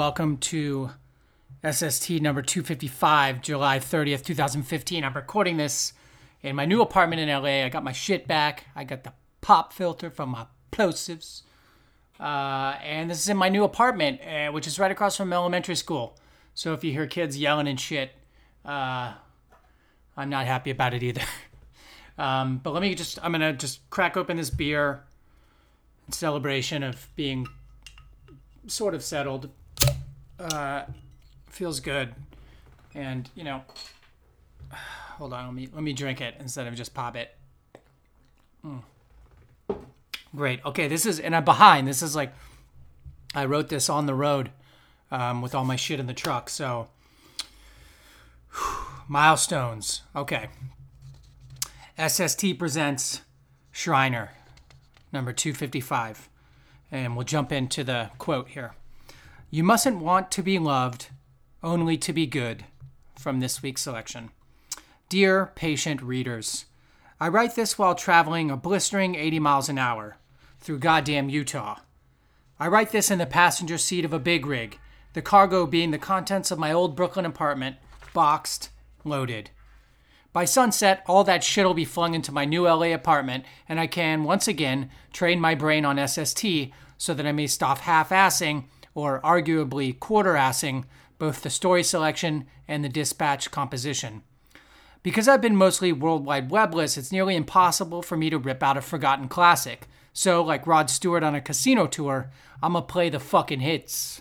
welcome to SST number 255, July 30th, 2015. I'm recording this in my new apartment in LA. I got my shit back. I got the pop filter from my plosives. And this is in my new apartment, which is right across from elementary school. So if you hear kids yelling and shit, I'm not happy about it either. But I'm going to just crack open this beer in celebration of being sort of settled. Feels good. And, hold on, let me drink it instead of just pop it. Great. Okay, and I'm behind. This is like, I wrote this on the road with all my shit in the truck. So, milestones. Okay. SST presents Shriner, number 255. And we'll jump into the quote here. You mustn't want to be loved, only to be good, from this week's selection. Dear patient readers, I write this while traveling a blistering 80 miles an hour through goddamn Utah. I write this in the passenger seat of a big rig, the cargo being the contents of my old Brooklyn apartment, boxed, loaded. By sunset, all that shit will be flung into my new LA apartment, and I can, once again, train my brain on SST so that I may stop half-assing, or arguably quarter-assing, both the story selection and the dispatch composition. Because I've been mostly World Wide Webless, it's nearly impossible for me to rip out a forgotten classic. So, like Rod Stewart on a casino tour, I'm gonna play the fucking hits.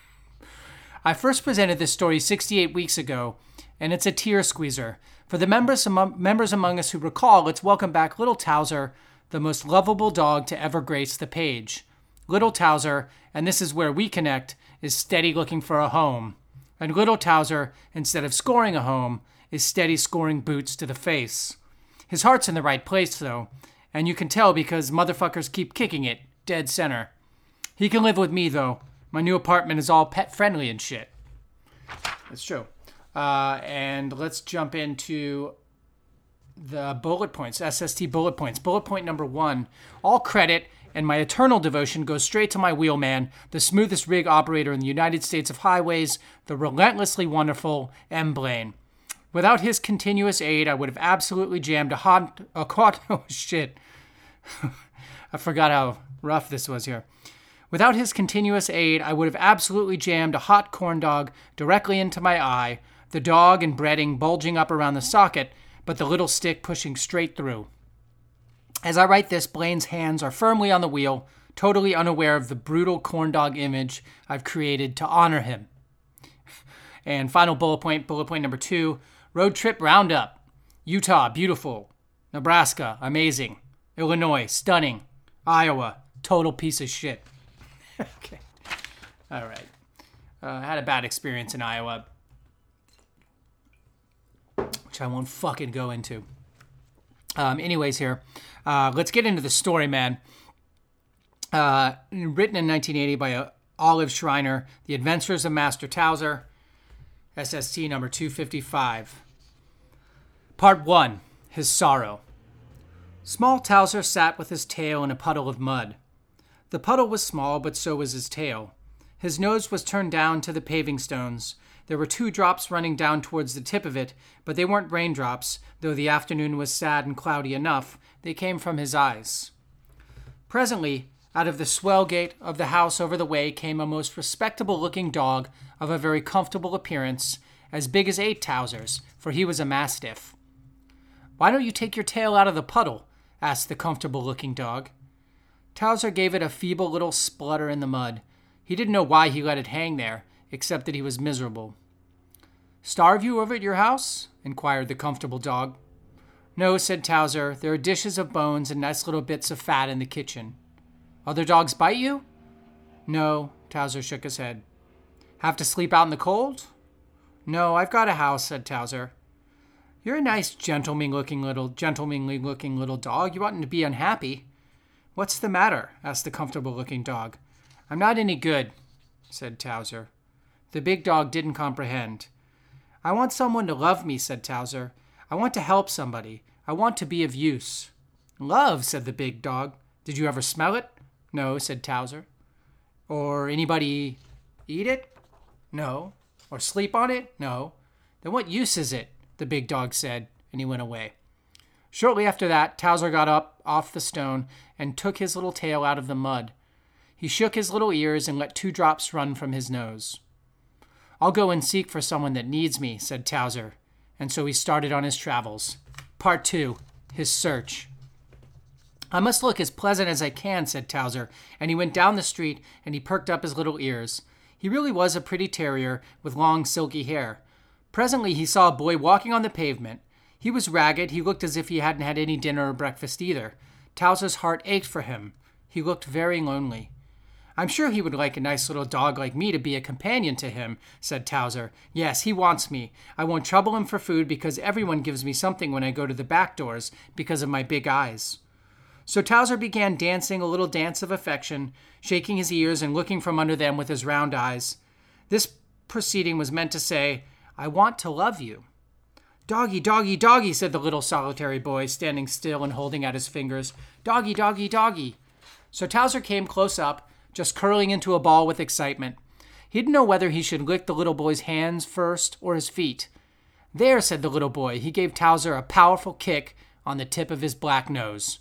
I first presented this story 68 weeks ago, and it's a tear squeezer. For the members among us who recall, let's welcome back Little Towser, the most lovable dog to ever grace the page. Little Towser, and this is where we connect, is steady looking for a home. And Little Towser, instead of scoring a home, is steady scoring boots to the face. His heart's in the right place, though, and you can tell because motherfuckers keep kicking it, dead center. He can live with me, though. My new apartment is all pet-friendly and shit. That's true. And let's jump into the bullet points, SST bullet points. Bullet point number 1, all credit and my eternal devotion goes straight to my wheelman, the smoothest rig operator in the United States of highways, the relentlessly wonderful M. Blaine. Without his continuous aid, I would have absolutely jammed oh shit. I forgot how rough this was here. Without his continuous aid, I would have absolutely jammed a hot corn dog directly into my eye, the dog and breading bulging up around the socket, but the little stick pushing straight through. As I write this, Blaine's hands are firmly on the wheel, totally unaware of the brutal corn dog image I've created to honor him. And final bullet point number 2, road trip roundup. Utah, beautiful. Nebraska, amazing. Illinois, stunning. Iowa, total piece of shit. Okay. All right. I had a bad experience in Iowa, which I won't fucking go into. Anyways here, let's get into the story, man. Written in 1980 by Olive Schreiner, The Adventures of Master Towser, SST number 255. Part 1, His Sorrow. Small Towser sat with his tail in a puddle of mud. The puddle was small, but so was his tail. His nose was turned down to the paving stones. There were 2 drops running down towards the tip of it, but they weren't raindrops, though the afternoon was sad and cloudy enough. They came from his eyes. Presently, out of the swell gate of the house over the way came a most respectable-looking dog of a very comfortable appearance, as big as 8 Towsers, for he was a mastiff. "Why don't you take your tail out of the puddle?" asked the comfortable-looking dog. Towser gave it a feeble little splutter in the mud. He didn't know why he let it hang there, except that he was miserable. "Starve you over at your house?" inquired the comfortable dog. "No," said Towser. "There are dishes of bones and nice little bits of fat in the kitchen." "Other dogs bite you?" "No," Towser shook his head. "Have to sleep out in the cold?" "No, I've got a house," said Towser. "You're a nice gentlemanly-looking little dog. You oughtn't to be unhappy." "What's the matter?" asked the comfortable-looking dog. "I'm not any good," said Towser. The big dog didn't comprehend. "I want someone to love me," said Towser. "I want to help somebody. I want to be of use." "Love," said the big dog. "Did you ever smell it?" "No," said Towser. "Or anybody eat it?" No. Or sleep on it? No. Then what use is it? The big dog said, and he went away. Shortly after that, Towser got up off the stone and took his little tail out of the mud. He shook his little ears and let 2 drops run from his nose. I'll go and seek for someone that needs me, said Towser, and so he started on his travels. Part 2, his search. I must look as pleasant as I can, said Towser, and he went down the street and he perked up his little ears. He really was a pretty terrier with long silky hair. Presently he saw a boy walking on the pavement. He was ragged. He looked as if he hadn't had any dinner or breakfast either. Towser's heart ached for him. He looked very lonely. I'm sure he would like a nice little dog like me to be a companion to him, said Towser. Yes, he wants me. I won't trouble him for food because everyone gives me something when I go to the back doors because of my big eyes. So Towser began dancing a little dance of affection, shaking his ears and looking from under them with his round eyes. This proceeding was meant to say, I want to love you. Doggy, doggy, doggy, said the little solitary boy, standing still and holding out his fingers. Doggy, doggy, doggy. So Towser came close up, just curling into a ball with excitement. He didn't know whether he should lick the little boy's hands first or his feet. There, said the little boy. He gave Towser a powerful kick on the tip of his black nose.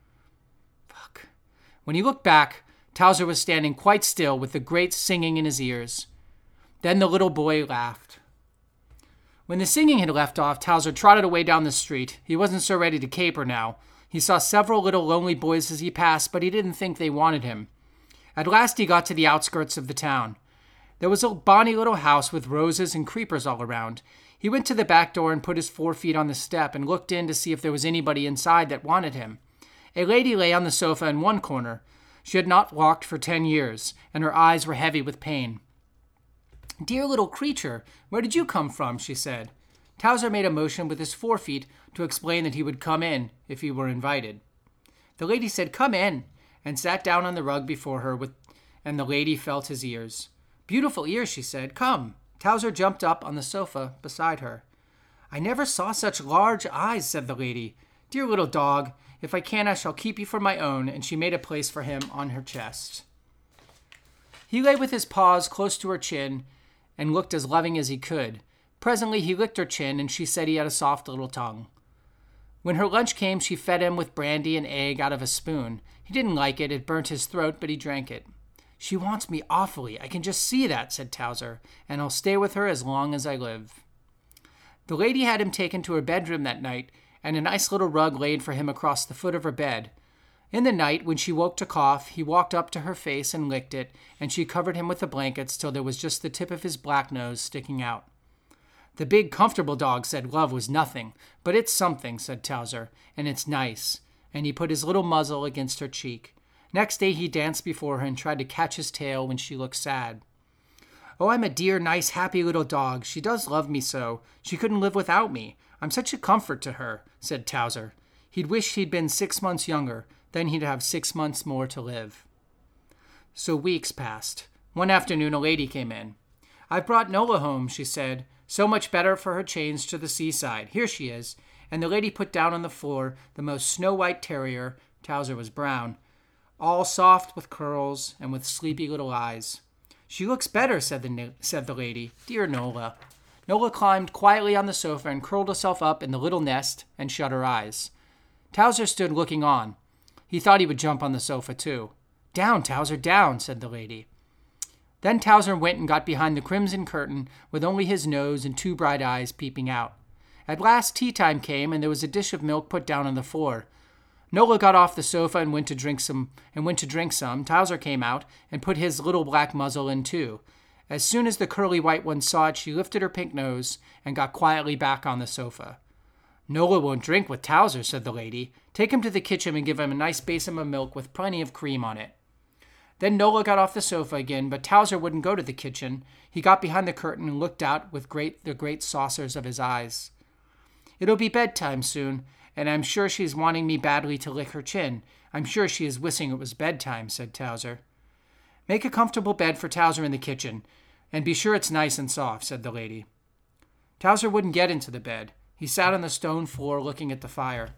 Fuck. When he looked back, Towser was standing quite still with the great singing in his ears. Then the little boy laughed. When the singing had left off, Towser trotted away down the street. He wasn't so ready to caper now. He saw several little lonely boys as he passed, but he didn't think they wanted him. At last he got to the outskirts of the town. There was a bonny little house with roses and creepers all around. He went to the back door and put his 4 feet on the step and looked in to see if there was anybody inside that wanted him. A lady lay on the sofa in one corner. She had not walked for 10 years, and her eyes were heavy with pain. Dear little creature, where did you come from? She said. Towser made a motion with his 4 feet to explain that he would come in if he were invited. The lady said, Come in, and sat down on the rug before her, and the lady felt his ears. Beautiful ears, she said. Come. Towser jumped up on the sofa beside her. I never saw such large eyes, said the lady. Dear little dog, if I can, I shall keep you for my own, and she made a place for him on her chest. He lay with his paws close to her chin and looked as loving as he could. Presently he licked her chin, and she said he had a soft little tongue. When her lunch came, she fed him with brandy and egg out of a spoon. He didn't like it. It burnt his throat, but he drank it. She wants me awfully. I can just see that, said Towser, and I'll stay with her as long as I live. The lady had him taken to her bedroom that night, and a nice little rug laid for him across the foot of her bed. In the night, when she woke to cough, he walked up to her face and licked it, and she covered him with the blankets till there was just the tip of his black nose sticking out. The big, comfortable dog said love was nothing, but it's something, said Towser, and it's nice, and he put his little muzzle against her cheek. Next day he danced before her and tried to catch his tail when she looked sad. Oh, I'm a dear, nice, happy little dog. She does love me so. She couldn't live without me. I'm such a comfort to her, said Towser. He'd wished he'd been 6 months younger. Then he'd have 6 months more to live. So weeks passed. One afternoon a lady came in. I've brought Nola home, she said. So much better for her change to the seaside. Here she is. And the lady put down on the floor the most snow-white terrier, Towser was brown, all soft with curls and with sleepy little eyes. She looks better, said the lady. Dear Nola. Nola climbed quietly on the sofa and curled herself up in the little nest and shut her eyes. Towser stood looking on. He thought he would jump on the sofa too. Down, Towser, down, said the lady. Then Towser went and got behind the crimson curtain with only his nose and 2 bright eyes peeping out. At last tea time came, and there was a dish of milk put down on the floor. Nola got off the sofa and went to drink some. Towser came out and put his little black muzzle in too. As soon as the curly white one saw it, she lifted her pink nose and got quietly back on the sofa. Nola won't drink with Towser, said the lady. Take him to the kitchen and give him a nice basin of milk with plenty of cream on it. Then Nola got off the sofa again, but Towser wouldn't go to the kitchen. He got behind the curtain and looked out with the great saucers of his eyes. It'll be bedtime soon, and I'm sure she's wanting me badly to lick her chin. I'm sure she is wishing it was bedtime, said Towser. Make a comfortable bed for Towser in the kitchen, and be sure it's nice and soft, said the lady. Towser wouldn't get into the bed. He sat on the stone floor looking at the fire.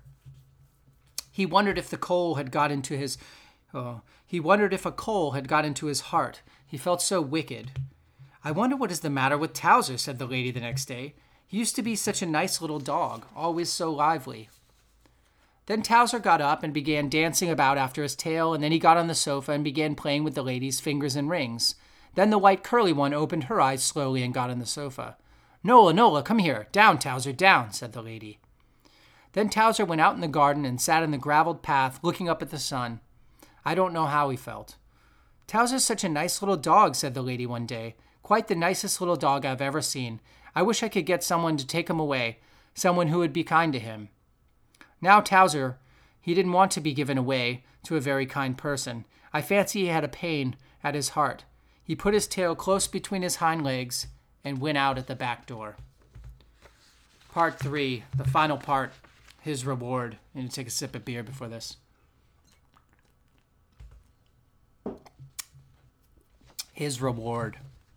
He wondered if a coal had got into his heart. He felt so wicked. I wonder what is the matter with Towser, said the lady the next day. He used to be such a nice little dog, always so lively. Then Towser got up and began dancing about after his tail, and then he got on the sofa and began playing with the lady's fingers and rings. Then the white curly one opened her eyes slowly and got on the sofa. Nola, Nola, come here. Down, Towser, down, said the lady. Then Towser went out in the garden and sat in the graveled path, looking up at the sun. I don't know how he felt. Towser's such a nice little dog, said the lady one day. Quite the nicest little dog I've ever seen. I wish I could get someone to take him away, someone who would be kind to him. Now Towser, he didn't want to be given away to a very kind person. I fancy he had a pain at his heart. He put his tail close between his hind legs and went out at the back door. Part 3, the final part, his reward. I need to take a sip of beer before this. His reward.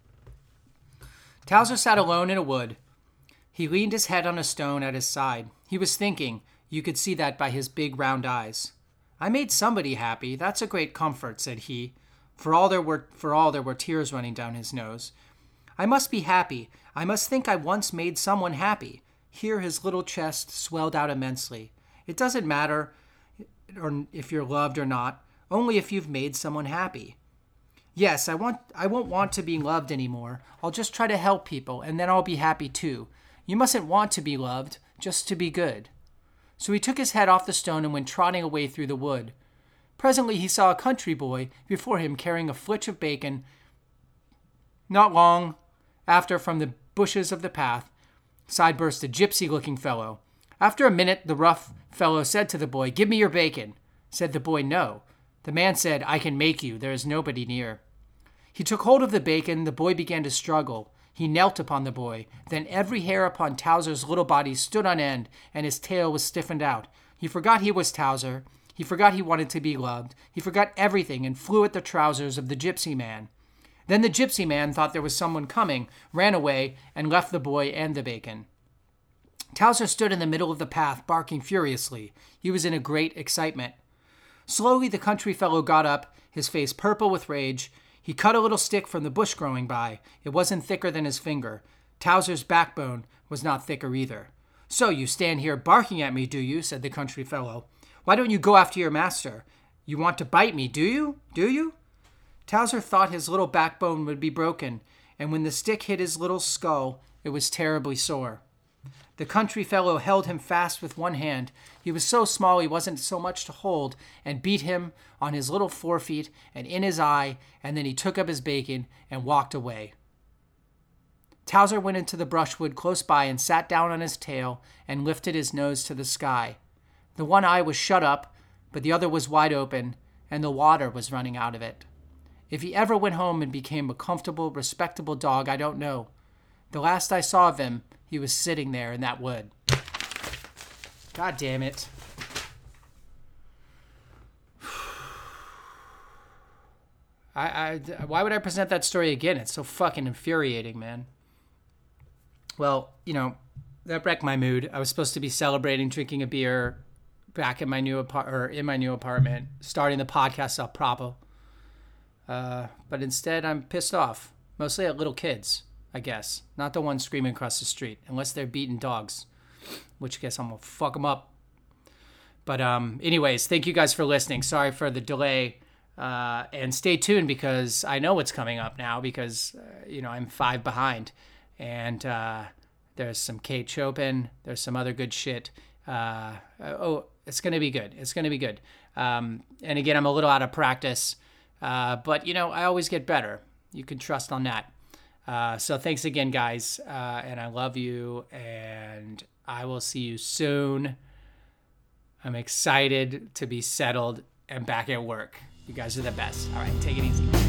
Towser sat alone in a wood. He leaned his head on a stone at his side. He was thinking. You could see that by his big round eyes. I made somebody happy. That's a great comfort, said he. For all there were tears running down his nose. I must be happy. I must think I once made someone happy. Here his little chest swelled out immensely. It doesn't matter if you're loved or not, only if you've made someone happy. Yes, I won't want to be loved anymore. I'll just try to help people, and then I'll be happy too. You mustn't want to be loved, just to be good. So he took his head off the stone and went trotting away through the wood. Presently he saw a country boy before him carrying a flitch of bacon. Not long after, from the bushes of the path, side burst a gypsy-looking fellow. After a minute, the rough fellow said to the boy, "Give me your bacon." Said the boy, "No." The man said, "I can make you. There is nobody near." He took hold of the bacon. The boy began to struggle. He knelt upon the boy. Then every hair upon Towser's little body stood on end, and his tail was stiffened out. He forgot he was Towser. He forgot he wanted to be loved. He forgot everything and flew at the trousers of the gypsy man. Then the gypsy man thought there was someone coming, ran away, and left the boy and the bacon. Towser stood in the middle of the path, barking furiously. He was in a great excitement. Slowly the country fellow got up, his face purple with rage. He cut a little stick from the bush growing by. It wasn't thicker than his finger. Towser's backbone was not thicker either. "So you stand here barking at me, do you?" said the country fellow. "Why don't you go after your master? You want to bite me, do you? Do you?" Towser thought his little backbone would be broken, and when the stick hit his little skull, it was terribly sore. The country fellow held him fast with one hand. He was so small he wasn't so much to hold, and beat him on his little forefeet and in his eye, and then he took up his bacon and walked away. Towser went into the brushwood close by and sat down on his tail and lifted his nose to the sky. The one eye was shut up, but the other was wide open, and the water was running out of it. If he ever went home and became a comfortable, respectable dog, I don't know. The last I saw of him, he was sitting there in that wood. God damn it. Why would I present that story again? It's so fucking infuriating, man. Well, that wrecked my mood. I was supposed to be celebrating, drinking a beer back in my new apartment, starting the podcast up proper. But instead, I'm pissed off. Mostly at little kids, I guess. Not the ones screaming across the street, unless they're beating dogs, which I guess I'm going to fuck them up. But anyways, thank you guys for listening. Sorry for the delay. And stay tuned because I know what's coming up now because, I'm 5 behind. And there's some Kate Chopin. There's some other good shit. It's going to be good. It's going to be good. And again, I'm a little out of practice. But, I always get better. You can trust on that. So thanks again, guys. And I love you. And I will see you soon. I'm excited to be settled and back at work. You guys are the best. All right, take it easy.